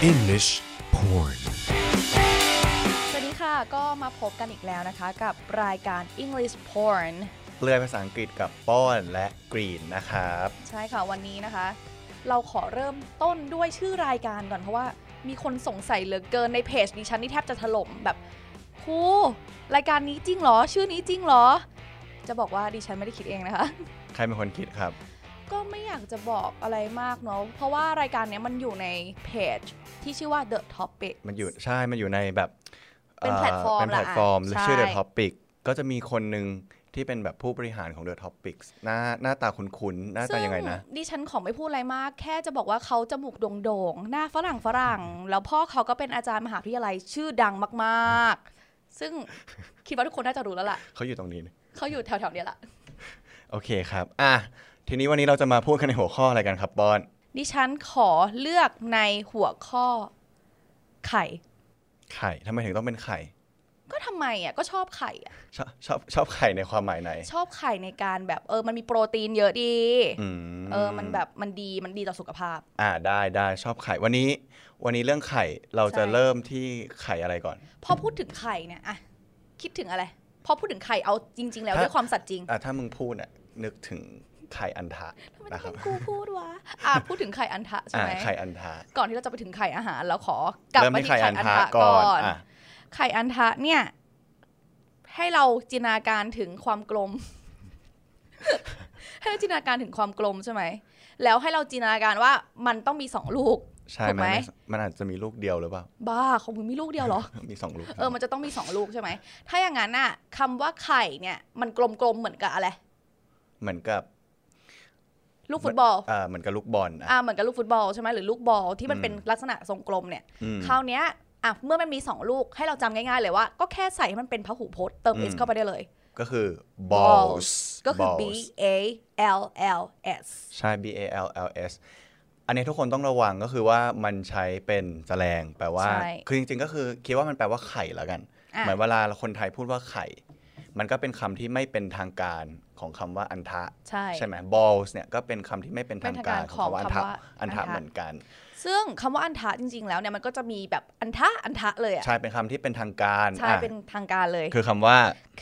English porn สวัสดีค่ะก็มาพบกันอีกแล้วนะคะกับรายการ English porn เปลือยภาษาอังกฤษกับป้อนและกรีนนะครับใช่ค่ะวันนี้นะคะเราขอเริ่มต้นด้วยชื่อรายการก่อนเพราะว่ามีคนสงสัยเหลือเกินในเพจดิฉันนี่แทบจะถล่มแบบครูรายการนี้จริงเหรอชื่อนี้จริงเหรอจะบอกว่าดิฉันไม่ได้คิดเองนะคะใครเป็นคนคิดครับก็ไม่อยากจะบอกอะไรมากเนาะเพราะว่ารายการนี้มันอยู่ในเพจที่ชื่อว่า The Topic มันอยู่ในแบบเป็นแพลตฟอร์มและชื่อ The Topic ก็จะมีคนหนึ่งที่เป็นแบบผู้บริหารของ The Topic หน้าตาคุ้นๆหน้าตายังไงนะดิฉันขอไม่พูดอะไรมากแค่จะบอกว่าเขาจมูกโด่งๆหน้าฝรั่งแล้วพ่อเขาก็เป็นอาจารย์มหาวิทยาลัยชื่อดังมากๆซึ่งคิดว่าทุกคนน่าจะรู้แล้วล่ะเขาอยู่ตรงนี้เขาอยู่แถวๆนี้แหละโอเคครับทีนี้วันนี้เราจะมาพูดกันในหัวข้ออะไรกันครับบอนดิฉันขอเลือกในหัวข้อไข่ทำไมถึงต้องเป็นไข่ก็ทำไมอ่ะก็ชอบไข่อ่ะชอบไข่ในความหมายไหนชอบไข่ในการแบบมันมีโปรตีนเยอะดีมันแบบมันดีต่อสุขภาพได้ชอบไข่วันนี้เรื่องไข่เราจะเริ่มที่ไข่อะไรก่อนพอพูดถึงไข่เนี่ยอะคิดถึงอะไรพอพูดถึงไข่เอาจริงๆแล้วด้วยความสัตย์จริงถ้ามึงพูดน่ะนึกถึงไข่อันทะนะครับกูพูดวะพูดถึงไข่อันทะใช่ไหมไข่อันทะก่อนที่เราจะไปถึงไข่อาหารเราขอกลับมาที่ไข่อันทะก่อนไข่อันทะเนี่ยให้เราจินตนาการถึงความกลม ให้เราจินตนาการถึงความกลมใช่ไหมแล้วให้เราจินตนาการว่ามันต้องมี2ลูกใช่ไหมมันอาจจะมีลูกเดียวหรือเปล่าบ้าของมึงมีลูกเดียวเหรอมี2ลูกมันจะต้องมี2ลูกใช่ไหมถ้าอย่างนั้นน่ะคำว่าไข่เนี่ยมันกลมๆเหมือนกับอะไรเหมือนกับลูกฟุตบอลเหมือนกับลูกบอลเหมือนกับลูกฟุตบอลใช่ไหมหรือลูกบอลที่มันเป็นลักษณะทรงกลมเนี่ยคราวเนี้ยเมื่อมันมี2ลูกให้เราจำง่ายๆเลยว่าก็แค่ใส่ให้มันเป็นพหูพจน์เติม s เข้าไปได้เลยก็คือ balls ก็คือ b a l l s ใช่ b a l l s อันนี้ทุกคนต้องระวังก็คือว่ามันใช้เป็นแสลงแปลว่าคือจริงๆก็คือคิดว่ามันแปลว่าไข่แล้วกันเหมือนเวลาคนไทยพูดว่าไข่มันก็เป็นคำที่ไม่เป็นทางการของคำว่าอันทะใช่ไหม balls เนี่ยก็เป็นคำที่ไม่เป็นทางการของคำว่าอันทะเหมือนกันซึ่งคำว่าอันทะจริงๆแล้วเนี่ยมันก็จะมีแบบอันทะเลยใช่เป็นคำที่เป็นทางการใช่เป็นทางการเลยคือคำว่า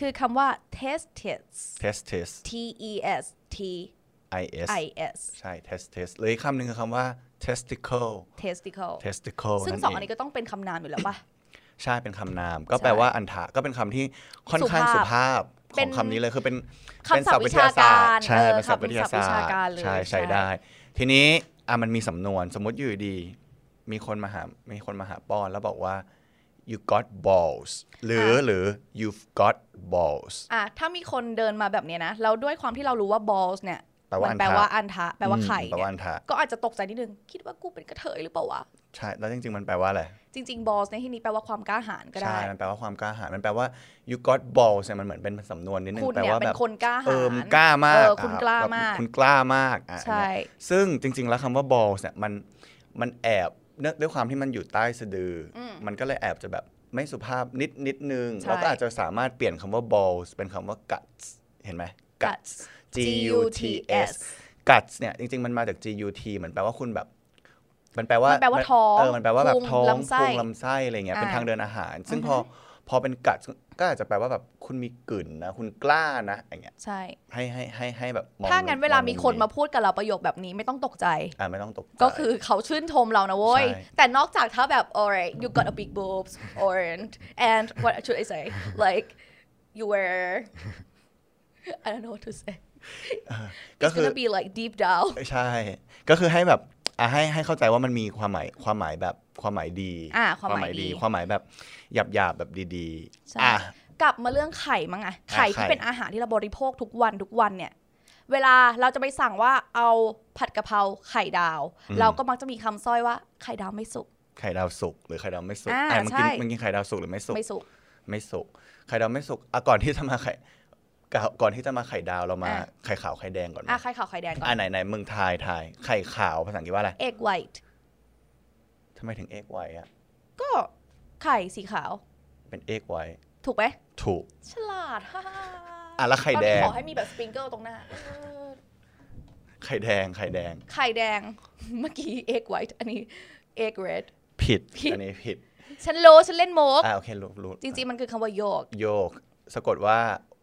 testis t e s t i s ใช่ testis หรืออีกคำหนึ่งคือคำว่า testicle ซึ่ง2อันนี้ก็ต้องเป็นคำนามอยู่แล้วป่ะใช่เป็นคำนามก็แปลว่าอันทะก็เป็นคำที่ค่อนข้างสุภาพของคำนี้เลยคือเป็นศัพท์วิทยาศาสตร์ใช่เป็นศัพท์วิทยาศาสตร์ใช่ได้ทีนี้มันมีสำนวนสมมติอยู่ดีมีคนมาหาป้อนแล้วบอกว่า you got balls หรือ you've got balls ถ้ามีคนเดินมาแบบนี้นะแล้วด้วยความที่เรารู้ว่า balls เนี่ยมันแปลว่าอันทะแปลว่าไข่เนี่ยก็อาจจะตกใจนิดนึงคิดว่ากูเป็นกระเทยหรือเปล่าวะใช่แล้วจริงๆมันแปลว่าอะไรจริงๆ balls ในที่นี้แปลว่าความกล้าหาญก็ได้ใช่มันแปลว่าความกล้าหาญมันแปลว่า you got balls เนี่ยมันเหมือนเป็นสำนวนนิดนึงแปลว่าแบบคุณกล้าหาญกล้ามากคุณกล้ามากคุณกล้ามากใช่ซึ่งจริงๆแล้วคำว่า balls เนี่ยมันแอบด้วยความที่มันอยู่ใต้สะดือมันก็เลยแอบจะแบบไม่สุภาพนิดนึงเราก็อาจจะสามารถเปลี่ยนคำว่า balls เป็นคำว่า guts เห็นไหม guts g u t s guts เนี่ยจริงๆมันมาจาก g u t เหมือนแปลว่าคุณแบบมันแปลว่าท้องมันแปลว่าแบบท้องพุงลำไส้อะไรเงี้ยเป็นทางเดินอาหารซึ่งพอเป็นกัดก็อาจจะแปลว่าแบบคุณมีกลิ่นนะคุณกล้านะอย่างเงี้ยใช่ให้แบบถ้างั้นเวลามีคนมาพูดกับเราประโยคแบบนี้ไม่ต้องตกใจไม่ต้องตกใจก็คือเขาชื่นชมเรานะเว้ยแต่นอกจากถ้าแบบ alright you got a big boobs or and what should I say like you were I don't know what to say it's gonna be like deep down ใช่ก็คือให้แบบให้เข้าใจว่ามันมีความหมายแบบความหมายดีความหมายดีความหมายแบบหยาบแบบดีๆกลับมาเรื่องไข่มั้งไข่ที่เป็นอาหารที่เราบริโภคทุกวันเนี่ยเวลาเราจะไปสั่งว่าเอาผัดกะเพราไข่ดาวเราก็มักจะมีคำสร้อยว่าไข่ดาวไม่สุกไข่ดาวสุกหรือไข่ดาวไม่สุกมันกินไข่ดาวสุกหรือไม่สุกไม่สุกไข่ดาวไม่สุกก่อนที่จะมาไข่ดาวเรามาไข่ขาวไข่แดงก่อนไข่ขาวไข่แดงก่อนไหนมึงทายไข่ขาวภาษาอังกฤษว่าอะไร egg white ทำไมถึง egg white ก็ไข่สีขาวเป็น egg white ถูกไหมถูกฉลาดแล้วไข่แดงขอให้มีแบบสปริงเกิลตรงหน้าไข่แดงเมื่อกี้ egg white อันนี้ egg red ผิดอันนี้ผิดฉันรู้ฉันเล่นโมกโอเครู้จริงๆมันคือคำว่าโยกสะกดว่า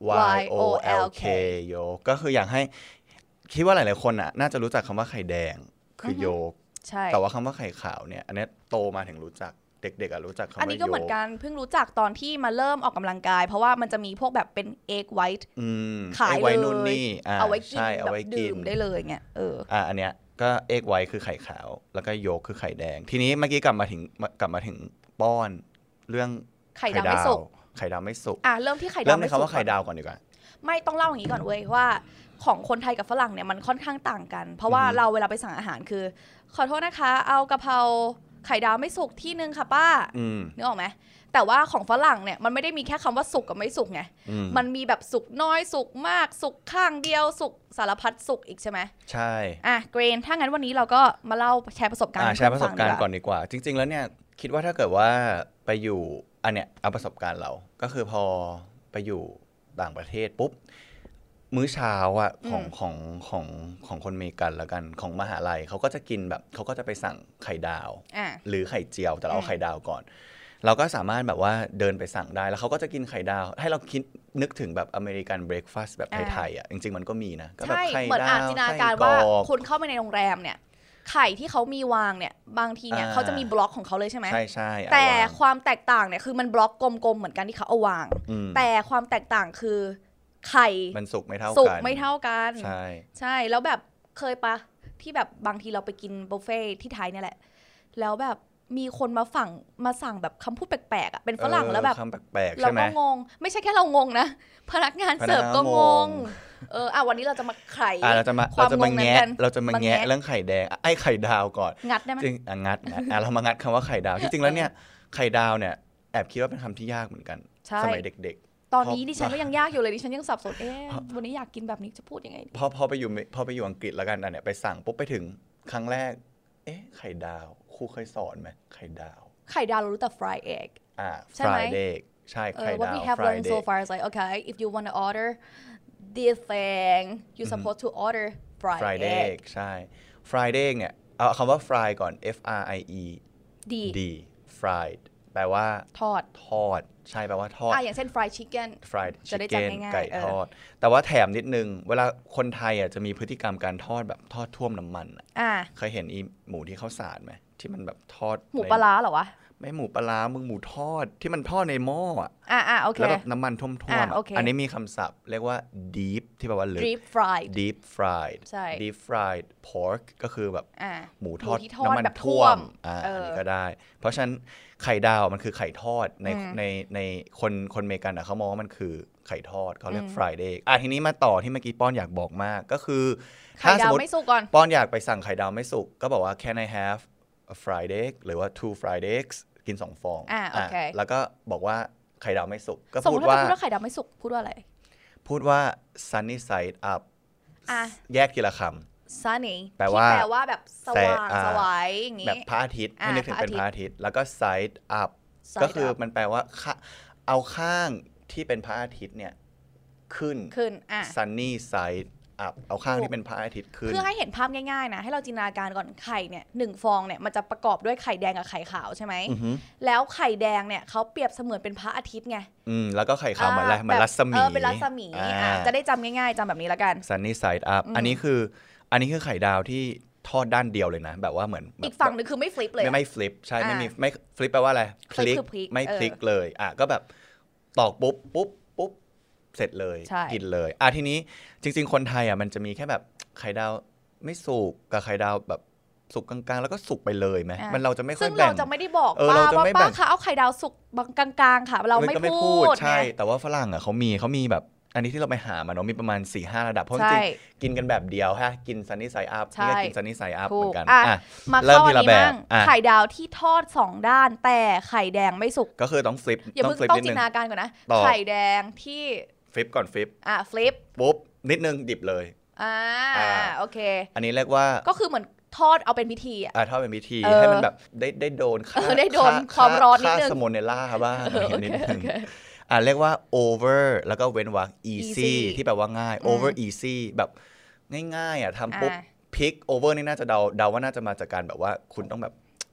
YOLK โยกก็คืออยากให้คิดว่าหลายๆคนน่าจะรู้จักคำว่าไข่แดงคือโยกใช่แต่ว่าคำว่าไข่ขาวเนี่ยอันนี้โตมาถึงรู้จักเด็กๆรู้จักคำว่าโยกอันนี้ก็เหมือนกันเพิ่งรู้จักตอนที่มาเริ่มออกกำลังกายเพราะว่ามันจะมีพวกแบบเป็นเอ็กไวท์ขายเลยเอาไว้กินแบบดื่มได้เลยเงี้ยอันเนี้ยก็เอ็กไวท์คือไข่ขาวแล้วก็โยกคือไข่แดงทีนี้เมื่อกี้กลับมาถึงป้อนเรื่องไข่ดาวไม่สุกเริ่มที่ไข่ดาวไม่สุกเริ่มในคำว่าไข่ดาวก่อนดีกว่าไม่ต้องเล่าอย่างนี้ก่อนเว้ยว่าของคนไทยกับฝรั่งเนี่ยมันค่อนข้างต่างกันเพราะว่าเราเวลาไปสั่งอาหารคือขอโทษนะคะเอากะเพราไข่ดาวไม่สุกที่นึงค่ะป้านึกออกไหมแต่ว่าของฝรั่งเนี่ยมันไม่ได้มีแค่คำว่าสุกกับไม่สุกไงมันมีแบบสุกน้อยสุกมากสุกข้างเดียวสุกสารพัดสุกอีกใช่ไหมใช่เกรนถ้างั้นวันนี้เราก็มาเล่าแชร์ประสบการณ์แชร์ประสบการณ์ก่อนดีกว่าจริงๆแล้วเนี่ยคิดว่าถ้าเกิดว่าไปอยู่อันเนี้ยเอาประสบการณ์เราก็คือพอไปอยู่ต่างประเทศปุ๊บมื้อเช้าของคนอเมริกันแล้วกันของมหาลัยเขาก็จะกินแบบเขาก็จะไปสั่งไข่ดาวหรือไข่เจียวแต่เราเอาไข่ดาวก่อนเราก็สามารถแบบว่าเดินไปสั่งได้แล้วเขาก็จะกินไข่ดาวให้เราคิดนึกถึงแบบอเมริกันเบรคฟาสต์แบบไทยๆจริงๆมันก็มีนะก็แบบไข่ดาวจินตนาการว่าคุณเข้าไปในโรงแรมเนี่ยไข่ที่เขามีวางเนี่ยบางทีเนี่ยเขาจะมีบล็อกของเขาเลยใช่ไหมใช่แต่ความแตกต่างเนี่ยคือมันบล็อกกลมๆเหมือนกันที่เขาเอาวางแต่ความแตกต่างคือไข่มันสุกไม่เท่ากันใช่แล้วแบบเคยปะที่แบบบางทีเราไปกินบุฟเฟ่ที่ไทยเนี่ยแหละแล้วแบบมีคนมาสั่งแบบคำพูดแปลกๆเป็นฝรั่งแล้วแบบคำแปลกๆเราก็งงไม่ใช่แค่เรางงนะพนักงานเสิร์ฟก็งงวันนี้เราจะมาไขเราจะมาแงะเรื่องไข่แดงไอ้ไข่ดาวก่อนงัดได้ไหมจริงงัดเรามางัดคำว่าไข่ดาวจริงๆแล้วเนี่ยไข่ดาวเนี่ยแอบคิดว่าเป็นคำที่ยากเหมือนกันสมัยเด็กตอนนี้ดิฉันก็ยังยากอยู่เลยดิฉันยังสับสนวันนี้อยากกินแบบนี้จะพูดยังไงพอไปอยู่อังกฤษแล้วกันเนี่ยไปสั่งปุ๊บไปถึงครั้งแรกไข่ดาวครูเคยสอนไหมไข่ดาวเรารู้แต่ fried egg fried egg ใช่ไข่ดาว what we have learned so far is like okay if you want to order this thing you supposed to order fried egg ใช่ fried egg เนี่ยเอาคำว่า fry ก่อน fried fried แปลว่าทอดใช่แปลว่าทอดอย่างเช่น fried chicken จะได้จำง่ายๆไก่ทอดแต่ว่าแถมนิดนึงเวลาคนไทยจะมีพฤติกรรมการทอดแบบทอดท่วมน้ำมันเคยเห็นอีหมูที่เขาสาดไหมที่มันแบบทอดหมูปลาร้าเหรอวะไม่หมูปลามึงหมูทอดที่มันทอดในหม้อโอเคแล้วแบบน้ำมันท่วมอันนี้มีคำศัพท์เรียกว่า deep ที่แปลว่าลึก deep fried pork ก็คือแบบหมูทอดน้ำมันท่วมอันนี้ก็ได้เพราะฉะนั้นไข่ดาวมันคือไข่ทอดในคนอเมริกันเขามองว่ามันคือไข่ทอดเขาเรียก fried egg ทีนี้มาต่อที่เมื่อกี้ป้อนอยากบอกมากก็คือไข่ดาวไม่สุกก่อนป้อนอยากไปสั่งไข่ดาวไม่สุกก็บอกว่า can I have a fried egg หรือว่า two fried eggs กิน2 ฟองแล้วก็บอกว่าไข่ดาวไม่สุกก็พูดว่าไข่ดาวไม่สุกพูดว่าอะไรพูดว่า sunny side up แยกทีละคำ sunny แปลว่าแบบสว่างสวายอย่างงี้แบบพระอาทิตย์ให้นึกถึงเป็นพระอาทิตย์แล้วก็ side up ก็คือมันแปลว่าเอาข้างที่เป็นพระอาทิตย์เนี่ยขึ้น sunny side up เอาข้างที่เป็นพระอาทิตย์ขึ้นเพื่อให้เห็นภาพง่ายๆนะให้เราจินตนาการก่อนไข่เนี่ย1 ฟองเนี่ยมันจะประกอบด้วยไข่แดงกับไข่ขาวใช่ไหมแล้วไข่แดงเนี่ยเขาเปรียบเสมือนเป็นพระอาทิตย์ไงแล้วก็ไข่ขาวเหมือนอะไรเหมือนรัศมีเป็นรัศมีจะได้จำง่ายๆจำแบบนี้แล้วกัน sunny side up อันนี้คือไข่ดาวที่ทอดด้านเดียวเลยนะแบบว่าเหมือนอีกฝั่งนึงคือไม่ฟลิปเลยไม่ฟลิปใช่ไม่ฟลิปแปลว่าอะไรพลิกไม่พลิกเลยก็แบบตอกปุ๊บเสร็จเลยกินเลยทีนี้จริงๆคนไทยมันจะมีแค่แบบไข่ดาวไม่สุกกับไข่ดาวแบบสุกกลางๆแล้วก็สุกไปเลยไหมมันเราจะไม่ค่อยแบ่งซึ่งเราจะไม่ได้บอกว่าป้าคะเอาไข่ดาวสุกกลางๆค่ะเราไม่พูดใช่แต่ว่าฝรั่งเขามีแบบอันนี้ที่เราไปหามาเนาะมีประมาณ 4-5 ระดับเพราะจริงกินกันแบบเดียวฮะกินซันนี่ไซด์อัพนี่กินซันนี่ไซด์อัพเหมือนกันมาเริ่มทีละแบบไข่ดาวที่ทอด2ด้านแต่ไข่แดงไม่สุกก็คือต้องฟลิปอย่าเพิ่งต้องจินตนาการก่อนนะไข่แดงที่ฟลิปก่อนฟลิปฟลิปปุ๊บนิดนึงดิบเลยโอเคอันนี้เรียกว่าก็คือเหมือนทอดเอาเป็นพิธีทอดเป็นพิธีให้มันแบบได้โดนได้โดนความร้อนนิดนึงค่าสโมเนล่าบ้างนิดนึงเรียกว่า over แล้วก็เว้นวรรค easy ที่แปลว่าง่าย over easy แบบง่ายๆทำปุ๊บพลิก over นี่น่าจะเดาว่าน่าจะมาจากการแบบว่าคุณต้องแบบ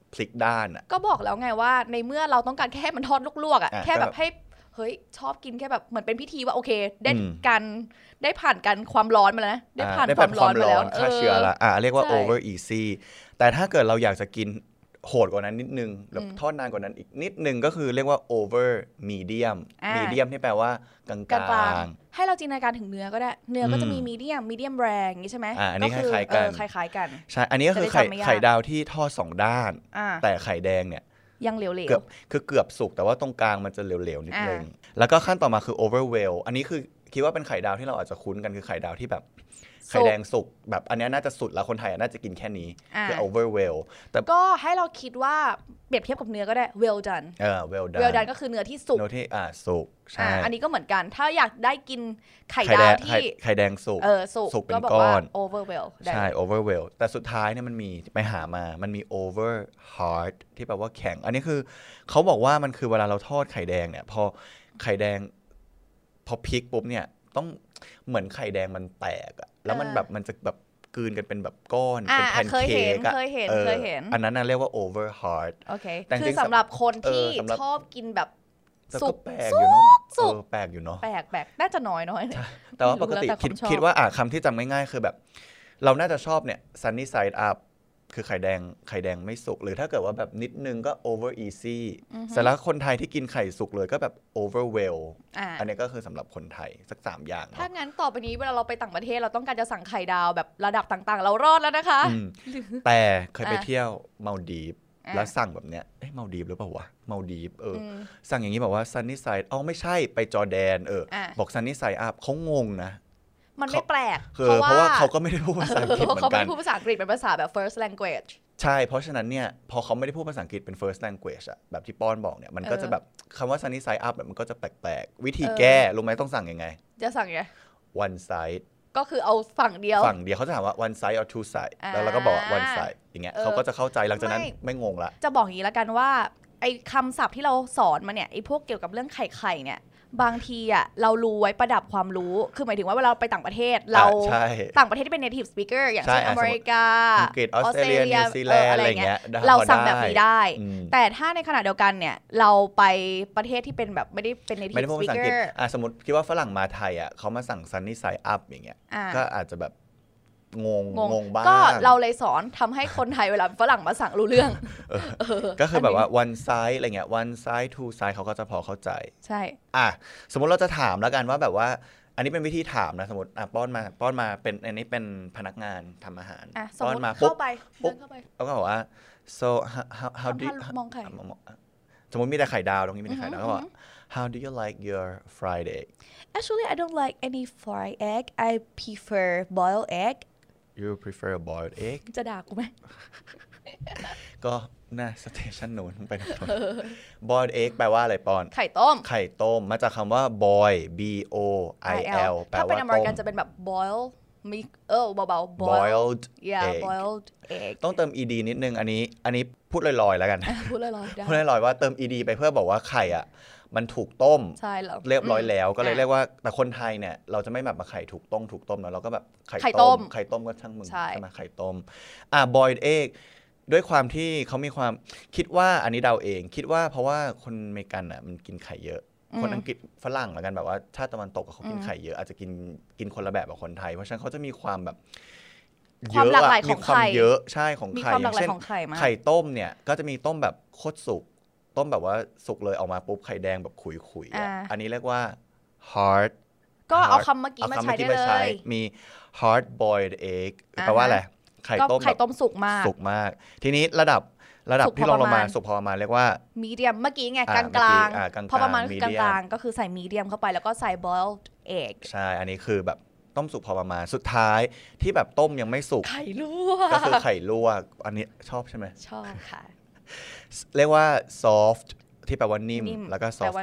พลิกด้านอ่ะก็บอกแล้วไงว่าในเมื่อเราต้องการแค่มันทอดลวกๆอ่ะแค่แบบให้เฮ้ยชอบกินแค่แบบเหมือนเป็นพิธีว่าโอเคได้ผ่านการความร้อนมาแล้วนะได้ผ่านความร้อนมาแล้วฆ่าเชื้อละเรียกว่า over easy แต่ถ้าเกิดเราอยากจะกินโหดกว่านั้นนิดนึงแบบทอดนานกว่านั้นอีกนิดนึงก็คือเรียกว่า over medium ที่แปลว่ากลางๆให้เราจินตนาการถึงเนื้อก็ได้เนื้อก็จะมี medium rare อย่างนี้ใช่ไหมอันนี้คล้ายๆกันคล้ายๆกันใช่อันนี้ก็คือไข่ดาวที่ทอด2ด้านแต่ไข่แดงเนี่ยยังเหลวๆคือเกือบสุกแต่ว่าตรงกลางมันจะเหลวๆนิดนึงแล้วก็ขั้นต่อมาคือ overwhelm อันนี้คือคิดว่าเป็นไข่ดาวที่เราอาจจะคุ้นกันคือไข่ดาวที่แบบไข่แดงสุกแบบอันนี้น่าจะสุดแล้วคนไทยน่าจะกินแค่นี้คือ overwhelm แต่ก็ให้เราคิดว่าเปรียบเทียบกับเนื้อก็ได้ well done well done ก็คือเนื้อที่สุกสุกใช่อันนี้ก็เหมือนกันถ้าอยากได้กินไข่ดาวที่ไข่แดงสุกสุกเป็นก้อน overwhelm ใช่ overwhelm แต่สุดท้ายเนี่ยมันมีไปหามามันมี over hard ที่แปลว่าแข็งอันนี้คือเขาบอกว่ามันคือเวลาเราทอดไข่แดงเนี่ยพอไข่แดงพอพลิกปุ๊บเนี่ยต้องเหมือนไข่แดงมันแตกอะแล้วมันแบบมันจะแบบกลืนกันเป็นแบบก้อนเป็นแพนเค้กอะเคยเห็นอันนั้นน่ะเรียกว่า over hard โอเคคือสำหรับคนที่ชอบกินแบบสุกแปลกอยู่เนาะแปลกอยู่เนาะแปลกน่าจะน้อยแต่ว่าปกติคิดว่าคำที่จำง่ายๆคือแบบเราน่าจะชอบเนี่ย sunny side up คือไข่แดงไม่สุกหรือถ้าเกิดว่าแบบนิดนึงก็ over easy แต่แล้วคนไทยที่กินไข่สุกเลยก็แบบ overwhelm อันนี้ก็คือสำหรับคนไทยสัก3อย่างถ้างั้นต่อไปนี้เวลาเราไปต่างประเทศเราต้องการจะสั่งไข่ดาวแบบระดับต่างๆเรารอดแล้วนะคะแต่เคยไปเที่ยวมัลดีฟแล้วสั่งแบบเนี้ยมัลดีฟหรือเปล่าวะมัลดีฟสั่งอย่างนี้บอกว่า sunny side ไม่ใช่ไปจอร์แดนบอก sunny side up เขางงนะมันไม่แปลกเพราะว่าเขาก็ไม่ได้พูดภาษาอังกฤษเหมือนกันเขาไม่ได้พูดภาษาอังกฤษเป็นภาษาแบบ first language ใช่เพราะฉะนั้นเนี่ยพอเขาไม่ได้พูดภาษาอังกฤษเป็น first language อะแบบที่ป้อนบอกเนี่ยมันก็จะแบบคำว่า sunny side up แบบมันก็จะแปลกๆวิธีแก้รู้ไหมต้องสั่งยังไงจะสั่งไง one side ก็คือเอาฝั่งเดียวเขาจะถามว่า one side or two side แล้วเราก็บอกว่า one side อย่างเงี้ยเขาก็จะเข้าใจหลังจากนั้นไม่งงละจะบอกอย่างนี้แล้วกันว่าไอ้คำศัพท์ที่เราสอนมาเนี่ยไอ้พวกเกี่ยวกับเรื่องไข่เนี่ยบางทีอ่ะเรารู้ไว้ประดับความรู้คือหมายถึงว่าเวลาเราไปต่างประเทศเราต่างประเทศที่เป็น native speaker อย่างเช่นอเมริกาอังกฤษออสเตรเลียนิวซีแลนด์อะไรเงี้ยเราสั่งแบบนี้ได้แต่ถ้าในขณะเดียวกันเนี่ยเราไปประเทศที่เป็นแบบไม่ได้เป็น native speaker สมมติคิดว่าฝรั่งมาไทยอ่ะเขามาสั่ง sunny side up อย่างเงี้ยก็อาจจะแบบงงบ้างก็เราเลยสอนทำให้คนไทยเวลาฝรั่งมาสั่งรู้เรื่องก็คือแบบว่า one side อะไรเงี้ย one side two side เขาก็จะพอเข้าใจใช่สมมติเราจะถามแล้วกันว่าแบบว่าอันนี้เป็นวิธีถามนะสมมติป้อนมาเป็นอันนี้เป็นพนักงานทำอาหารป้อนมาปุ๊บเขาก็บอกว่า so how do you สมมติมีแต่ไข่ดาวตรงนี้มีแต่ไข่ดาวก็บอก how do you like your fried egg actually I don't like any fried egg I prefer boiled egg You prefer a boiled egg จะด่ากูไหมก็น่าสเตชันนู้นไปหน่อย boiled egg แปลว่าอะไรปอนไข่ต้มมาจากคำว่า boil b o i l แปลว่าต้มถ้าเป็นอเมริกันจะเป็นแบบ boil มีเบาๆ boiled boiled egg ต้องเติม ed นิดนึงอันนี้พูดลอยๆแล้วกันพูดลอยๆได้พูดลอยๆว่าเติม ed ไปเพื่อบอกว่าไข่อ่ะมันถูกต้มเรียบร้อยแล้วก็เลยเรียกว่าแต่คนไทยเนี่ยเราจะไม่แบบมาไข่ถูกต้มแล้วเราก็แบบไข่ต้มก็ช่างมึงใช่ไหมไข่ต้มboiled egg ด้วยความที่เขามีความคิดว่าอันนี้เดาเองคิดว่าเพราะว่าคนอเมริกันอ่ะมันกินไข่เยอะคนอังกฤษฝรั่งแล้วกันแบบว่าชาติตะวันตกเขากินไข่เยอะอาจจะกินคนละแบบกับคนไทยเพราะฉะนั้นเขาจะมีความแบบความหลากหลายของไข่เยอะใช่ของไข่อย่างเช่นไข่ต้มเนี่ยก็จะมีต้มแบบโคตรสุกต้มแบบว่าสุกเลยออกมาปุ๊บไข่แดงแบบขุยๆอันนี้เรียกว่า hard ก็เอาคำเมื่อกี้มาใช้ได้เลยมี hard boiled egg แปลว่าอะไรไข่ต้มสุกมากทีนี้ระดับที่ลงมาสุกพอประมาณเรียกว่า medium เมื่อกี้ไงกลางพอประมาณกลางก็คือใส่ medium เข้าไปแล้วก็ใส่ boiled egg ใช่อันนี้คือแบบต้มสุกพอประมาณสุดท้ายที่แบบต้มยังไม่สุกไข่ลวกก็คือไข่ลวกอันนี้ชอบใช่ไหมชอบค่ะเรียกว่า soft ที่แปลว่านิ่มแล้วก็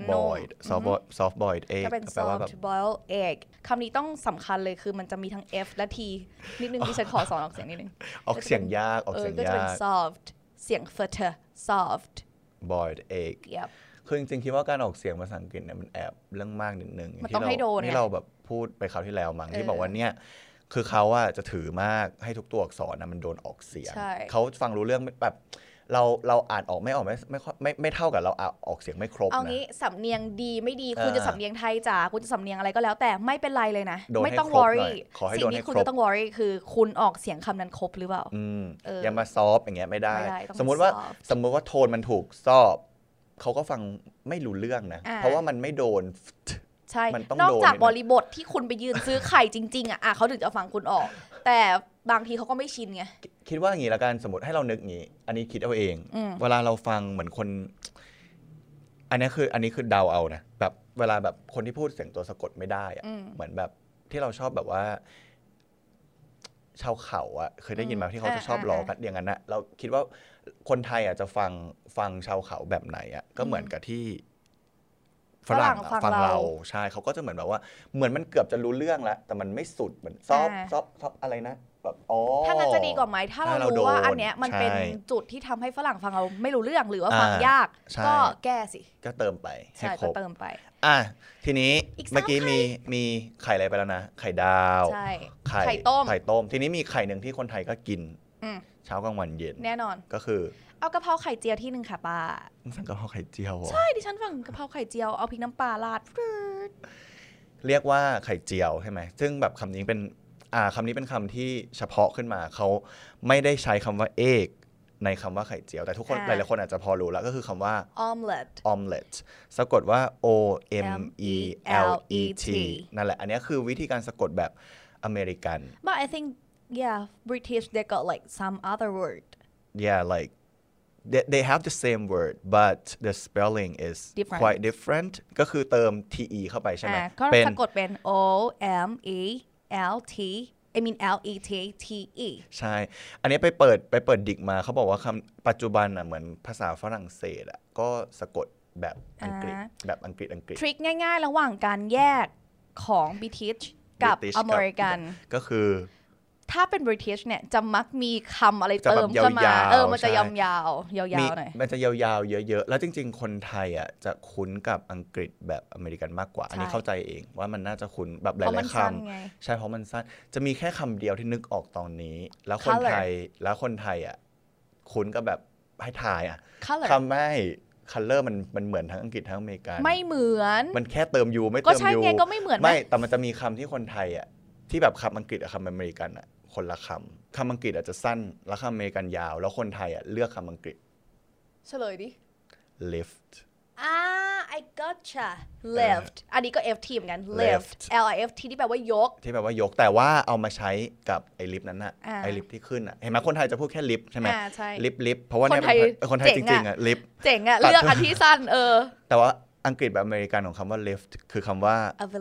soft boiled egg ก็เป็น soft boiled egg คำนี้ต้องสำคัญเลยคือมันจะมีทั้ง f และ t นิดนึงที่ฉันขอสอนออกเสียงนิดนึงออกเสียงยากก็จะเป็น soft เสียง f soft boiled egg คือจริงๆคิดว่าการออกเสียงภาษาอังกฤษเนี่ยมันแอบเรื่องมากนิดนึงมันต้องให้โดนที่เราแบบพูดไปคราวที่แล้วมั้งที่บอกว่าเนี่ยคือเขาอะจะถือมากให้ทุกตัวอักษรนะมันโดนออกเสียงเขาฟังรู้เรื่องแบบเราอ่านออกไม่ออกไม่เท่ากับเราออกเสียงไม่ครบนะเอางี้สำเนียงดีไม่ดีคุณจะสำเนียงไทยจ๋าคุณจะสำเนียงอะไรก็แล้วแต่ไม่เป็นไรเลยนะไม่ต้อง worry สิ่งที่คุณจะต้อง worry คือคุณออกเสียงคำนั้นครบหรือเปล่าอย่ามาซอฟอย่างเงี้ยไม่ได้สมมุติว่าโทนมันถูกซอบเขาก็ฟังไม่รู้เรื่องนะเพราะว่ามันไม่โดนใช่นอกจากบริบทที่คุณไปยืนซื้อไข่จริงๆอ่ะเขาถึงจะฟังคุณออกแต่บางทีเขาก็ไม่ชินไงคิดว่าอย่างนี้ละกันสมมติให้เรานึกงี้อันนี้คิดเอาเองเวลาเราฟังเหมือนคนอันนี้คือเดาเอานะแบบเวลาแบบคนที่พูดเสียงตัวสะกดไม่ได้อะเหมือนแบบที่เราชอบแบบว่าชาวเขาอะเคยได้ยินมาที่เขาจะชอบล้อกันอย่างนั้นนะเราคิดว่าคนไทยอะจะฟังชาวเขาแบบไหนอะก็เหมือนกับที่ฝรั่งฟังเราใช่เขาก็จะเหมือนแบบว่าเหมือนมันเกือบจะรู้เรื่องแล้วแต่มันไม่สุดเหมือนซอฟอะไรนะแบบถ้างั้นจะดีกว่าไหมถ้าเรารู้ว่าอันเนี้ยมันเป็นจุดที่ทำให้ฝรั่งฟังเราไม่รู้เรื่องหรือว่าฟังยากก็แก้สิก็เติมไปให้ครบเติมไปทีนี้เมื่อกี้มีไข่อะไรไปแล้วนะไข่ดาวไข่ต้มทีนี้มีไข่หนึ่งที่คนไทยก็กินเช้ากลางวันเย็นแน่นอนก็คือเอากะเพราไข่เจียวที่นึงค่ะป้าสั่งกะเพราไข่เจียวใช่ดิฉันสั่งกะเพราไข่เจียวเอาพริกน้ำปลาราดเรียกว่าไข่เจียวใช่ไหมซึ่งแบบคำนี้เป็นคำที่เฉพาะขึ้นมาเขาไม่ได้ใช้คำว่าเอกในคำว่าไข่เจียวแต่ทุกคนหลายๆคนอาจจะพอรู้แล้วก็คือคำว่า omelette สะกดว่า OMELET นั่นแหละอันนี้คือวิธีการสะกดแบบอเมริกัน But I think British they got like some other word like they have the same word but the spelling is quite different ก็คือเติม te เข้าไปใช่ไหมก็สะกดเป็น OMELETTE ใช่อันนี้ไปเปิดดิกมาเขาบอกว่าคำปัจจุบันเหมือนภาษาฝรั่งเศสก็สะกดแบบอังกฤษทริคง่ายๆระหว่างการแยกของ British กับอเมริกันก็คือถ้าเป็น British เนี่ยจะมักมีคำอะไรเติมเข้ามามันจะยาวหน่อยมันจะยาวๆเยอะๆแล้วจริงๆคนไทยจะคุ้นกับอังกฤษแบบอเมริกันมากกว่าอันนี้เข้าใจเองว่ามันน่าจะคุ้นแบบหลายๆคำใช่เพราะมันสั้นจะมีแค่คำเดียวที่นึกออกตอนนี้แล้วคนไทยคุ้นกับแบบให้ทายคำไม่color มันเหมือนทั้งอังกฤษทั้งอเมริกันไม่เหมือนมันแค่เติม u ไม่เติม u ก็ใช่ไงก็ไม่เหมือนไม่แต่มันจะมีคำที่คนไทยที่แบบคำอังกฤษกับคำอเมริกันคนละคำอังกฤษอาจจะสั้นแล้วคำอเมริกันยาวแล้วคนไทยเลือกคำอังกฤษเฉลยดิ lift I gotcha left อันนี้ก็ ft เหมือนกัน left lift ที่แปลว่ายกแต่ว่าเอามาใช้กับไอ้ลิฟต์นั้นไอ้ลิฟต์ที่ขึ้นเห็นไหมคนไทยจะพูดแค่ลิฟต์ใช่ไหมลิฟต์เพราะว่าเนี่ยคนไทยจริงๆลิฟต์เจ๋งเลือกอันที่สั้นแต่ว่าอังกฤษแบบอเมริกันของคำว่า lift คือคำว่า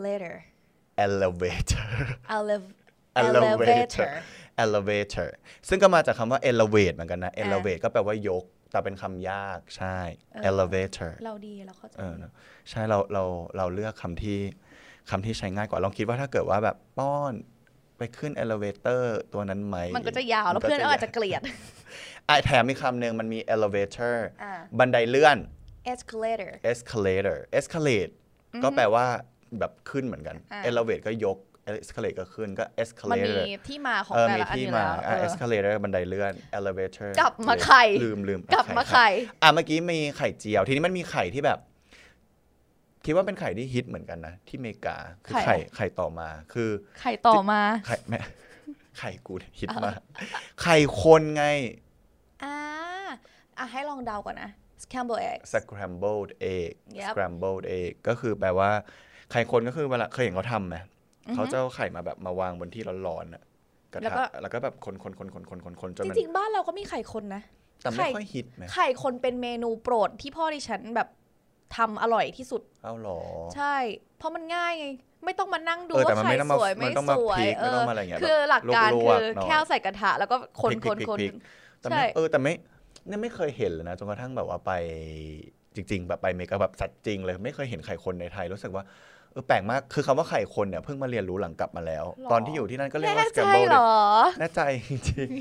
elevator ซึ่งก็มาจากคำว่า elevate เหมือนกันนะ elevate ก็แปลว่ายกแต่เป็นคำยากใช่ elevator เราดีเราเข้าใจใช่เราเลือกคำที่ใช้ง่ายกว่าลองคิดว่าถ้าเกิดว่าแบบป้อนไปขึ้น elevator ตัวนั้นไหมมันก็จะยาวแล้วเพื่อนอาจจะเกลียดแถมมีคำหนึ่งมันมี elevator บันไดเลื่อน escalate ก็แปลว่าแบบขึ้นเหมือนกัน elevate ก็ยกescalate ก็ขึ้นก็ escalator มันมีที่มาของแต่ละอันอยู่แล้ว escalator บันไดเลื่อน elevator กลับมาไข่ลืมกลับมาไข่เมื่อกี้มีไข่เจียวทีนี้มันมีไข่ที่แบบคิดว่าเป็นไข่ที่ฮิตเหมือนกันนะที่อเมริกาคือไข่ต่อมาคือไข่ต่อมาไข่กูฮิตมากไข่คนไงให้ลองเดาก่อนนะ scrambled egg ก็คือแปลว่าไข่คนก็คือเวลาเคยเห็นเขาทำไหมเขาจะเอาไข่มาแบบมาวางบนที่ร้อนๆกระทะแล้วก็แบบคนจนจริงๆบ้านเราก็มีไข่คนนะแต่ไม่ค่อยฮิตไหมไข่คนเป็นเมนูโปรดที่พ่อดิฉันแบบทำอร่อยที่สุดหรอใช่เพราะมันง่ายไงไม่ต้องมานั่งดูว่าไข่สวยไม่สวยคือหลักการคือแค่ใส่กระทะแล้วก็คนใช่แต่ไม่เคยเห็นเลยนะจนกระทั่งแบบว่าไปจริงๆแบบไปอเมริกาแบบสัตว์จริงเลยไม่เคยเห็นไข่คนในไทยรู้สึกว่าแปลกมากคือคำว่าไข่คนเนี่ยเพิ่งมาเรียนรู้หลังกลับมาแล้วตอนที่อยู่ที่นั่นก็เรียกว่า scramble แน่ใจจริง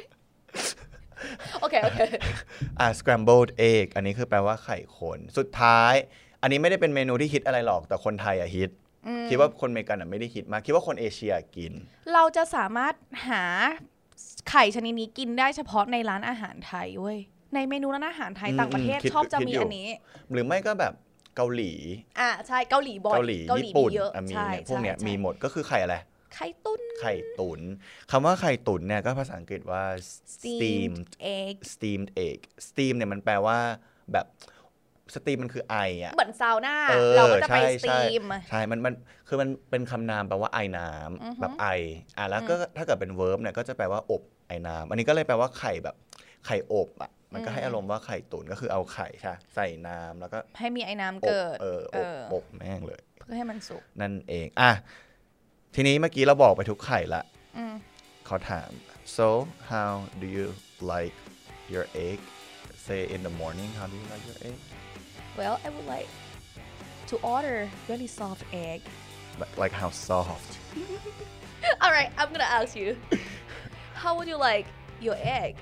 โอเค scrambled egg อันนี้คือแปลว่าไข่คนสุดท้ายอันนี้ไม่ได้เป็นเมนูที่ฮิตอะไรหรอกแต่คนไทยฮิตคิดว่าคนอเมริกันไม่ได้ฮิตมากคิดว่าคนเอเชียกินเราจะสามารถหาไข่ชนิดนี้กินได้เฉพาะในร้านอาหารไทยเว้ยในเมนูร้านอาหารไทยต่างประเทศชอบจะมีอันนี้หรือไม่ก็แบบเกาหลีใช่เกาหลีบ่อยเกาหลีญี่ปุ่นเยอะมีพวกเนี้ยมีหมดก็คือไข่อะไรไข่ตุ๋นคำว่าไข่ตุ๋นเนี่ยก็ภาษาอังกฤษว่า steamed egg steam เนี่ยมันแปลว่าแบบสตีมมันคือไออ่ะเหมือนซาวน่าเราก็จะไปสตีมใช่มันคือมันเป็นคำนามแปลว่าไอน้ำแบบไอแล้วก็ถ้าเกิดเป็นเวิร์บเนี่ยก็จะแปลว่าอบไอน้ำอันนี้ก็เลยแปลว่าไข่แบบไข่อบอ่ะมันก็ให้อารมณ์ว่าไข่ตุ๋นก็คือเอาไข่ใส่น้ำแล้วก็ให้มีไอ้น้ำเกิดอบแม่งเลยเพื่อให้มันสุกนั่นเองทีนี้เมื่อกี้เราบอกไปทุกไข่ละเขาถาม so how do you like your egg say in the morning how do you like your egg well I would like to order really soft egg like how soft alright I'm gonna ask you how would you like your egg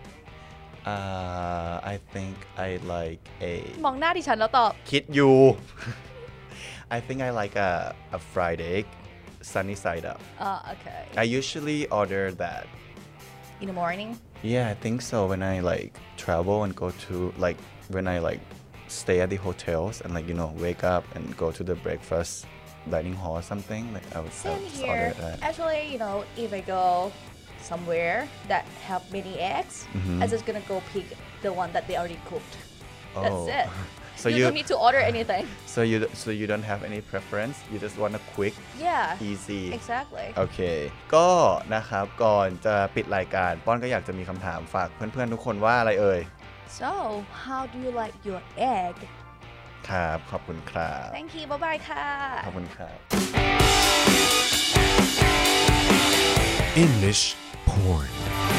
I think I like a มองหน้าดิฉันแล้วตอบคิดอยู่ I think I like a fried egg sunny side up okay I usually order that in the morning yeah I think so when I like travel and go to like when I like stay at the hotels and like wake up and go to the breakfast dining hall or something like I would order that actually if I go somewhere that have many eggs I'm just gonna go pick the one that they already cooked that's it so you don't need to order anything so you don't have any preference you just want a quick easy exactly โอเคก็นะครับก่อนจะปิดรายการป้อนก็อยากจะมีคำถามฝากเพื่อนๆทุกคนว่าอะไรเอ่ย so how do you like your egg ครับขอบคุณครับ thank you bye bye ค่ะขอบคุณครับ English porn